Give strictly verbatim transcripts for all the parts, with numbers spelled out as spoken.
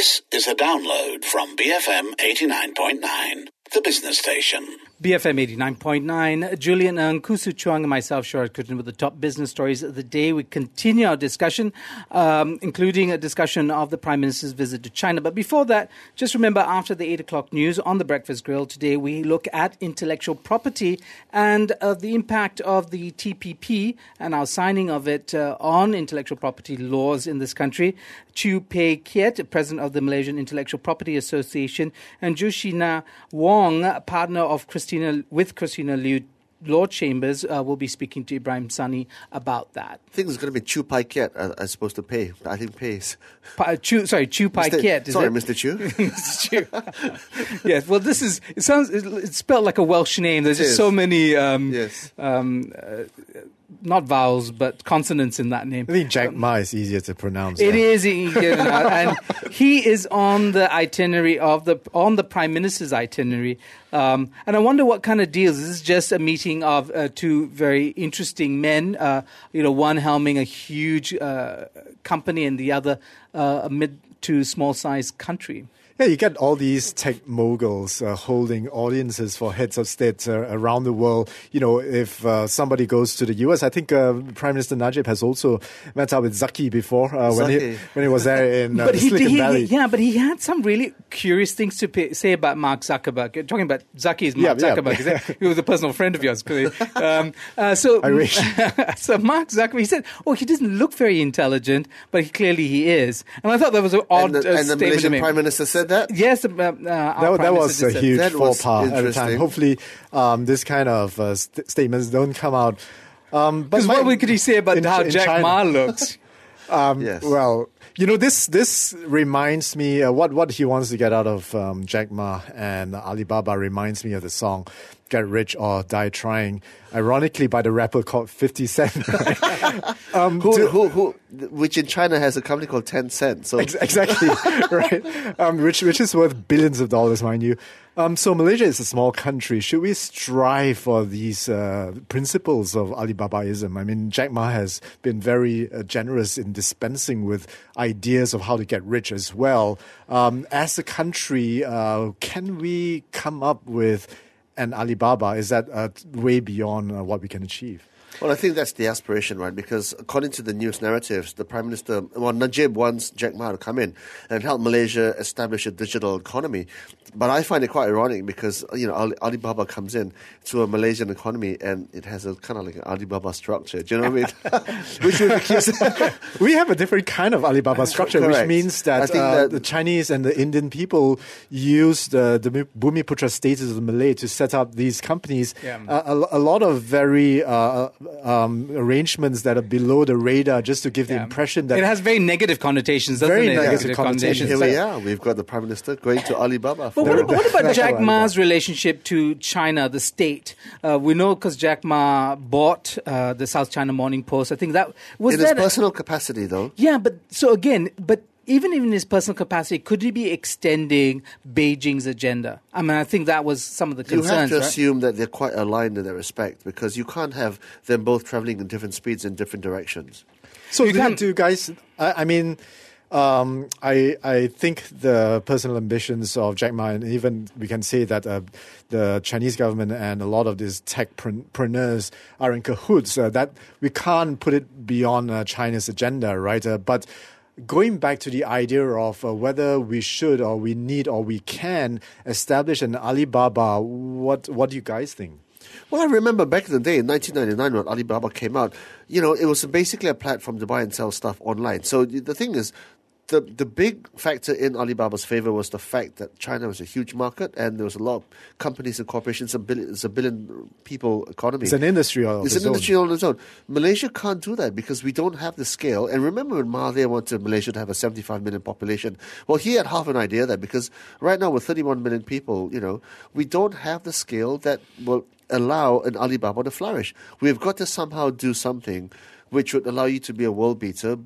This is a download from B F M eighty-nine point nine, the business station. B F M eighty-nine point nine, Julian Ng, Kusu Chuang, and myself, Sharad Kutan, with the top business stories of the day. We continue our discussion, um, including a discussion of the Prime Minister's visit to China. But before that, just remember, after the eight o'clock news on the Breakfast Grill today, we look at intellectual property and uh, the impact of the T P P and our signing of it uh, on intellectual property laws in this country. Chew Pei Kiat, president of the Malaysian Intellectual Property Association, and Jushina Wong, partner of Christina with Christina Liu Law Chambers, uh, will be speaking to Ibrahim Sani about that. I think it's going to be Chew Pai Kiat uh, as opposed to pay. I think pays. Pa, Chew, sorry, Chew Pai Kiat. Sorry, it? Mister Chew. Mister Chew. Yes, well, this is, it sounds, it's spelled like a Welsh name. There's It just is. so many, um, Yes. um, uh, not vowels, but consonants in that name. I think Jack Ma is easier to pronounce. It though. is, easier than that. And he is on the itinerary of the on the Prime Minister's itinerary. Um, and I wonder what kind of deals. This is just a meeting of uh, two very interesting men. Uh, you know, one helming a huge uh, company, and the other uh, a mid to small sized country. Yeah, you get all these tech moguls uh, holding audiences for heads of state uh, around the world. You know, if uh, somebody goes to the U S, I think uh, Prime Minister Najib has also met up with Zaki before uh, when he Zaki. when he was there in uh, But the he, Silicon he, Valley. yeah, but he had some really curious things to pay, say about Mark Zuckerberg. You're talking about Zaki is Mark Yeah, yeah. Zuckerberg. Is it? He was a personal friend of yours, clearly. Um, uh, so, I wish. so Mark Zuckerberg, he said, "Oh, he doesn't look very intelligent, but he, clearly he is." And I thought that was an odd and the, uh, and the statement to Malaysian make. Prime Minister said that? Yes, uh, uh, our That, Prime that was Minister a said- huge That faux was pas at the time. interesting. Hopefully, um, this kind of uh, st- statements don't come out. Um, but Because my- what could he say about in- how in Jack China- Ma looks? Um, Yes. Well, you know, this this reminds me uh, what what he wants to get out of um, Jack Ma and Alibaba reminds me of the song "Get Rich or Die Trying," ironically by the rapper called fifty Cent. um, Who, to- who, who, which in China has a company called ten cent. So Ex- exactly, right? Um, which which is worth billions of dollars, mind you. Um, so Malaysia is a small country. Should we strive for these uh, principles of Alibabaism? I mean, Jack Ma has been very uh, generous in dispensing with ideas of how to get rich as well. Um, as a country, uh, can we come up with an Alibaba? Is that uh, way beyond uh, what we can achieve? Well, I think that's the aspiration, right? Because according to the news narratives, the Prime Minister, well, Najib wants Jack Ma to come in and help Malaysia establish a digital economy. But I find it quite ironic because, you know, Ali- Alibaba comes in to a Malaysian economy and it has a kind of like an Alibaba structure. Do you know what I mean? Which would accuse We have a different kind of Alibaba structure, which Correct. means I that, think uh, that- the Chinese and the Indian people use the, the Bumiputra status of the Malay to set up these companies. Yeah. Uh, a, a lot of very uh, um, arrangements that are below the radar just to give the Yeah. impression that It has very negative connotations, doesn't Very it? negative connotations. Here we are. We've got the Prime Minister going to Alibaba. But for- what, what about That's Jack right. Ma's relationship to China, the state? Uh, we know because Jack Ma bought uh, the South China Morning Post. I think that was in his that. a- personal capacity, though. yeah, but so again, but even in his personal capacity, could he be extending Beijing's agenda? I mean, I think that was some of the You concerns. have to right? assume that they're quite aligned in that respect because you can't have them both traveling in different speeds in different directions. So You do, can't- do you guys? I, I mean, um, I I think the personal ambitions of Jack Ma, and even we can say that uh, the Chinese government and a lot of these techpreneurs are in cahoots. Uh, that we can't put it beyond uh, China's agenda, right? Uh, but going back to the idea of uh, whether we should or we need or we can establish an Alibaba, what what do you guys think? Well, I remember back in the day, in nineteen ninety-nine, when Alibaba came out, you know, it was basically a platform to buy and sell stuff online. So the thing is, the the big factor in Alibaba's favor was the fact that China was a huge market and there was a lot of companies and corporations. A billion, it's a billion people economy. It's an industry of It's its an own. industry on its own. Malaysia can't do that because we don't have the scale. And remember when Mahathir wanted Malaysia to have a seventy-five million population? Well, he had half an idea of that because right now with thirty-one million people, you know, we don't have the scale that will allow an Alibaba to flourish. We've got to somehow do something which would allow you to be a world beater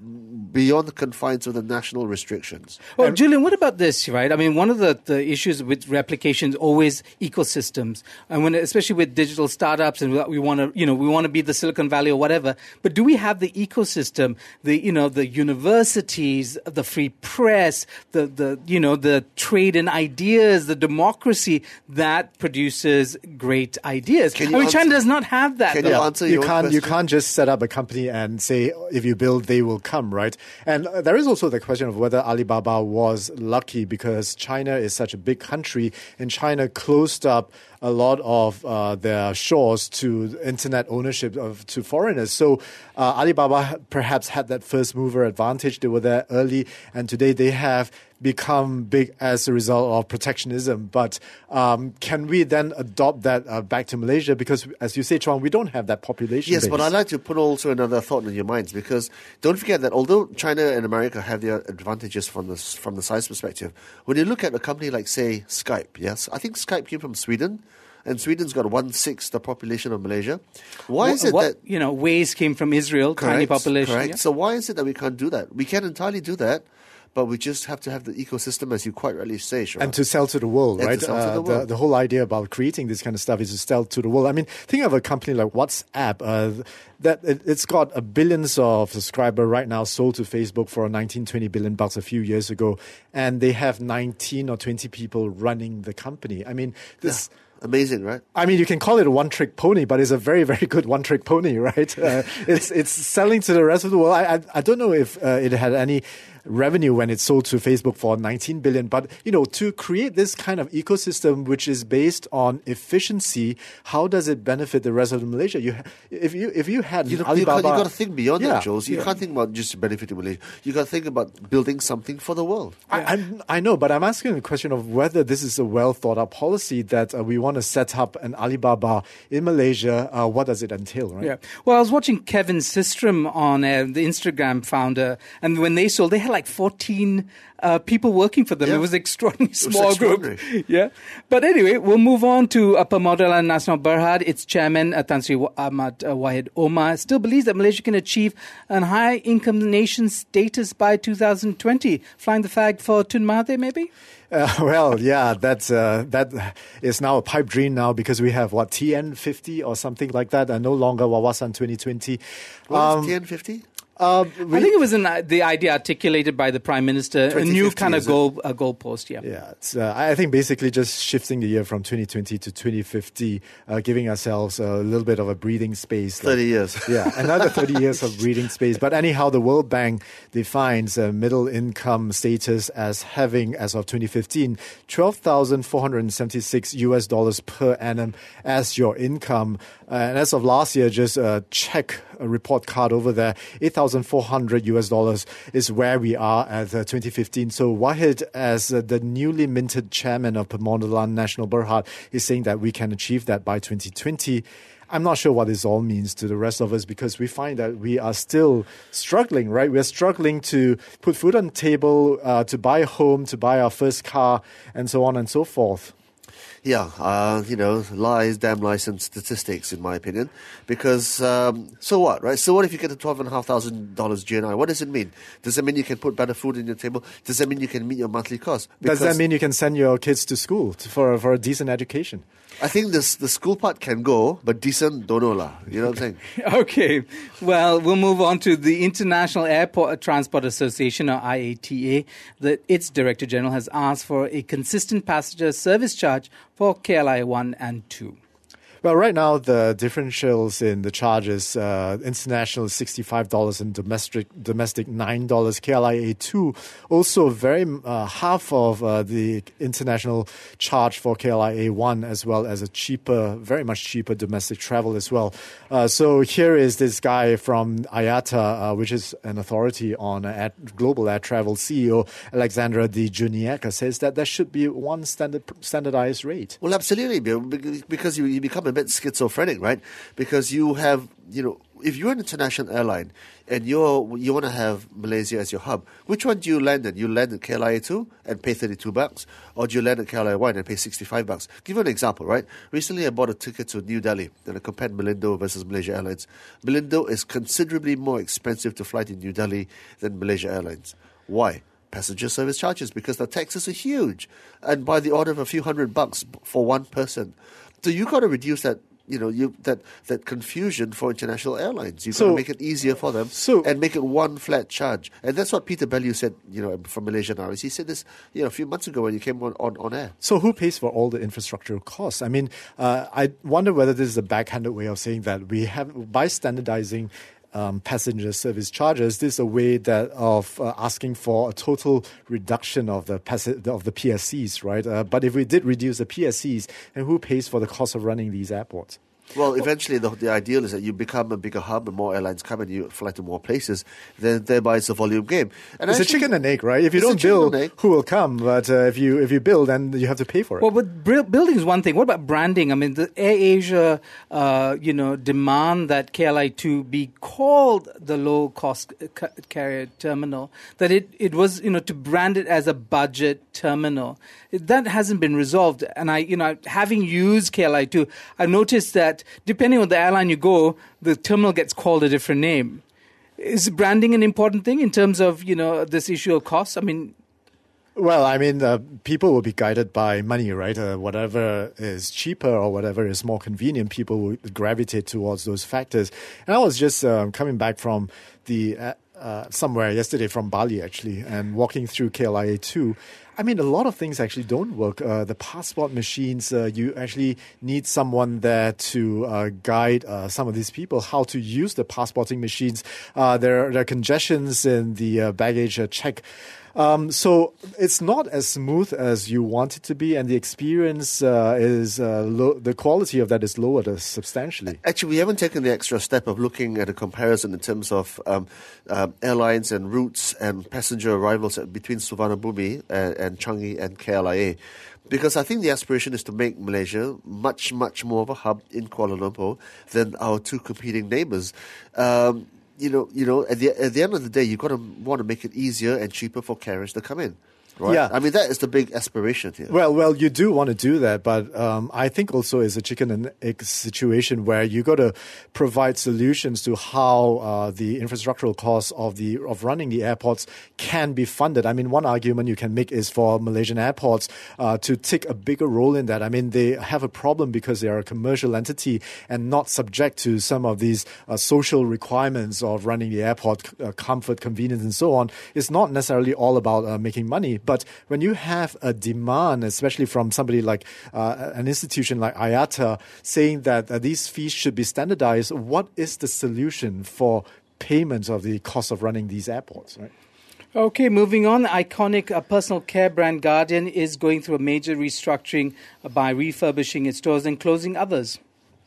beyond the confines of the national restrictions. Well, Julian, what about this, right? I mean, one of the, the issues with replication is always ecosystems. And when, especially with digital startups and we want to, you know, we want to be the Silicon Valley or whatever, but do we have the ecosystem, the, you know, the universities, the free press, the, the, you know, the trade in ideas, the democracy that produces great ideas? Can I you mean, answer- China does not have that. Can though. you answer You your can't you question? can't just set up a company and say if you build they will come, right? And uh, there is also the question of whether Alibaba was lucky because China is such a big country and China closed up a lot of uh, their shores to internet ownership of to foreigners. So uh, Alibaba perhaps had that first mover advantage. They were there early, and today they have become big as a result of protectionism. But um, can we then adopt that uh, back to Malaysia? Because, as you say, Chuang, we don't have that population Yes, base. but I'd like to put also another thought in your minds, because don't forget that although China and America have their advantages from the from the size perspective, when you look at a company like, say, Skype, yes, I think Skype came from Sweden, and Sweden's got one sixth the population of Malaysia. Why is it what, that you know, Waze came from Israel, tiny correct, population. correct? yeah. So why is it that we can't do that? We can entirely do that, but we just have to have the ecosystem, as you quite rightly say, Sharon. And to sell to the world, And to right? sell to Uh, the world. The, the whole idea about creating this kind of stuff is to sell to the world. I mean, think of a company like WhatsApp. Uh, that it, it's got a billions of subscribers right now, sold to Facebook for nineteen, twenty billion bucks a few years ago, and they have nineteen or twenty people running the company. I mean, this. Yeah. Amazing, right? I mean, you can call it a one-trick pony, but it's a very, very good one-trick pony, right? Uh, it's it's selling to the rest of the world. I I, I don't know if uh, it had any revenue when it sold to Facebook for nineteen billion, but you know, to create this kind of ecosystem which is based on efficiency, how does it benefit the rest of Malaysia? You, if you if you had You, know, you, Alibaba, can't, you got to think beyond Yeah, that, Jules. You yeah. can't think about just benefiting Malaysia. You got to think about building something for the world. I, I'm, I know, but I'm asking the question of whether this is a well thought out policy that uh, we want to set up an Alibaba in Malaysia. Uh, what does it entail, right? Yeah. Well, I was watching Kevin Systrom on uh, the Instagram founder, and when they sold, they had like fourteen uh, people working for them. Yeah. It was an extraordinary was small group. extraordinary. Yeah. But anyway, we'll move on to uh, Pemodelan Nasional Berhad. Its chairman, uh, Tan Sri Ahmad uh, Wahid Omar, still believes that Malaysia can achieve a high-income nation status by two thousand twenty. Flying the flag for Tun Mahathir, maybe? Uh, well, yeah, that's uh, that is now a pipe dream now because we have what T N fifty or something like that, and no longer Wawasan twenty twenty. What Um, is T N fifty? uh, I we- think it was an, uh, the idea articulated by the Prime Minister, a new twenty fifty, kind of is it? goal, uh, goalpost, yeah. Yeah, it's, uh, I think basically just shifting the year from twenty twenty to twenty fifty, uh, giving ourselves a little bit of a breathing space. like- thirty years. Yeah, another thirty years of breathing space. But anyhow, the World Bank defines uh, middle income status as having, as of twenty fifteen, twelve thousand four hundred seventy-six U S dollars per annum as your income. Uh, and as of last year, just uh, check a report card over there, eight thousand four hundred U S dollars is where we are at uh, twenty fifteen. So Wahid, as uh, the newly minted chairman of Pemodelan Nasional Berhad, is saying that we can achieve that by twenty twenty. I'm not sure what this all means to the rest of us because we find that we are still struggling, right? We're struggling to put food on the table, uh, to buy a home, to buy our first car, and so on and so forth. Yeah, uh, you know, lies, damn lies, and statistics, in my opinion. Because, um, so what, right? So what if you get a twelve thousand five hundred dollars G N I? What does it mean? Does that mean you can put better food on your table? Does that mean you can meet your monthly cost? Does that Because mean you can send your kids to school to, for, for a decent education? I think this, the school part can go, but decent, don't know lah. You know what I'm saying? Okay, well, we'll move on to the International Airport Transport Association, or I A T A. The, its Director General has asked for a consistent passenger service charge for K L I A one and two. Well, right now, the differentials in the charges, uh, international sixty-five dollars and domestic domestic nine dollars. K L I A two, also very uh, half of uh, the international charge for K L I A one, as well as a cheaper, very much cheaper domestic travel as well. Uh, so here is this guy from I A T A, uh, which is an authority on uh, air, global air travel. C E O Alexandra Di Juniaca says that there should be one standard standardized rate. Well, absolutely, because you, you become a bit schizophrenic, right? Because you have, you know, if you're an international airline and you're you want to have Malaysia as your hub, which one do you land in? You land in K L I A two and pay thirty-two bucks, or do you land in K L I A one and pay sixty-five bucks? Give you an example, right? Recently, I bought a ticket to New Delhi and I compared Malindo versus Malaysia Airlines. Malindo is considerably more expensive to fly to New Delhi than Malaysia Airlines. Why? Passenger service charges, because the taxes are huge and by the order of a few hundred bucks for one person. So you got to reduce that. You know, you that that confusion for international airlines. You've So- got to make it easier for them so- and make it one flat charge. And that's what Peter Bellew said, you know, from Malaysian Airlines. He said this, you know, a few months ago when he came on, on, on air. So who pays for all the infrastructural costs? I mean, uh, I wonder whether this is a backhanded way of saying that we have, by standardizing um, passenger service charges, this is a way that of uh, asking for a total reduction of the passi- of the P S Cs, right? Uh, but if we did reduce the P S Cs, then who pays for the cost of running these airports? Well, eventually the, the ideal is that you become a bigger hub and more airlines come and you fly to more places. Then thereby it's a volume game. And It's a actually- chicken and egg, right? If you It's a don't chicken build, and egg. who will come? But uh, if you if you build, then you have to pay for it. Well, but br- building is one thing. What about branding? I mean, the AirAsia, uh, you know, demand that K L I two be called the low-cost ca- carrier terminal, that it, it was, you know, to brand it as a budget terminal. It, that hasn't been resolved. And I, you know, having used K L I two, I've noticed that depending on the airline you go, the terminal gets called a different name. Is branding an important thing in terms of, you know, this issue of costs? I mean, Well, I mean, uh, people will be guided by money, right? Uh, whatever is cheaper or whatever is more convenient, people will gravitate towards those factors. And I was just um, coming back from the uh, uh, somewhere yesterday from Bali, actually, and walking through K L I A two. I mean, a lot of things actually don't work. Uh, the passport machines, uh, you actually need someone there to uh, guide uh, some of these people how to use the passporting machines. Uh, there, there are congestions in the uh, baggage uh, check. Um, so it's not as smooth as you want it to be, and the experience uh, is uh, low, the quality of that is lowered uh, substantially. Actually, we haven't taken the extra step of looking at a comparison in terms of um, uh, airlines and routes and passenger arrivals between Suvarnabhumi and, and Changi and K L I A. Because I think the aspiration is to make Malaysia much, much more of a hub in Kuala Lumpur than our two competing neighbours. Um, you know, you know, at the at the end of the day, you've got to want to make it easier and cheaper for carriers to come in. Right? Yeah. I mean, that is the big aspiration here. Well, well, you do want to do that, but um, I think also it's a chicken and egg situation where you got to provide solutions to how uh, the infrastructural costs of the of running the airports can be funded. I mean, one argument you can make is for Malaysian airports uh, to take a bigger role in that. I mean, they have a problem because they are a commercial entity and not subject to some of these uh, social requirements of running the airport, uh, comfort, convenience, and so on. It's not necessarily all about uh, making money. But when you have a demand, especially from somebody like uh, an institution like I A T A, saying that uh, these fees should be standardized, what is the solution for payment of the cost of running these airports, right? Okay, moving on. Iconic uh, personal care brand Guardian is going through a major restructuring uh, by refurbishing its stores and closing others.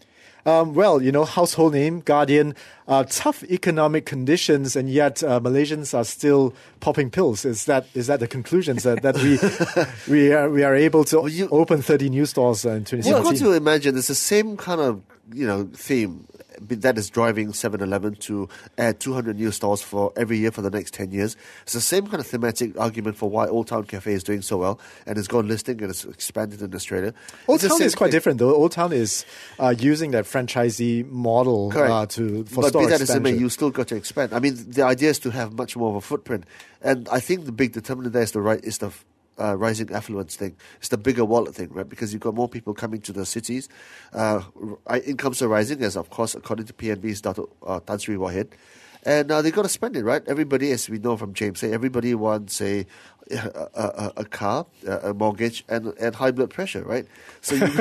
Um, well, you know, household name, Guardian, uh, tough economic conditions, and yet uh, Malaysians are still popping pills. Is that is that the conclusions that, that we we are we are able to Well, you- open thirty new stores uh, in twenty You've got seventeen? to imagine it's the same kind of, you know, theme that is driving seven eleven to add two hundred new stores for every year for the next ten years. It's the same kind of thematic argument for why Old Town Cafe is doing so well and has gone listing and it's expanded in Australia. Old It's the Town same is quite thing. different, though. Old Town is uh, using that franchisee model Correct. uh, to for but store be that as it expansion. may, you still got to expand. I mean, the idea is to have much more of a footprint, and I think the big determinant there is the right is the uh, rising affluence thing. It's the bigger wallet thing, right? Because you've got more people coming to the cities. Uh, r- incomes are rising, as of course, according to P N B's Dato' uh, Tan Sri Wahid. And uh, they got to spend it, right? Everybody, as we know from James, say everybody wants a a, a, a car, a mortgage, and and high blood pressure, right? So, you,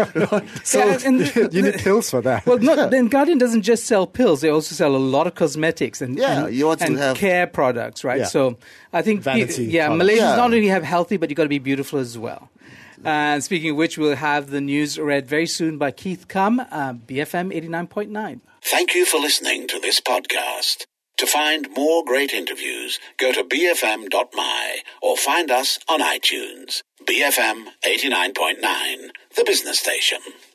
So, yeah, and the- you need pills for that. Well, not, then Guardian doesn't just sell pills; they also sell a lot of cosmetics and Yeah, and, you want to and have- care products, right? Yeah. So, I think Vanity yeah, products. Malaysians Yeah. not only have healthy, but you got to be beautiful as well. And speaking of which, we'll have the news read very soon by Keith Kum, uh, B F M eighty-nine point nine. Thank you for listening to this podcast. To find more great interviews, go to b f m dot m y or find us on iTunes. B F M eighty-nine point nine, the business station.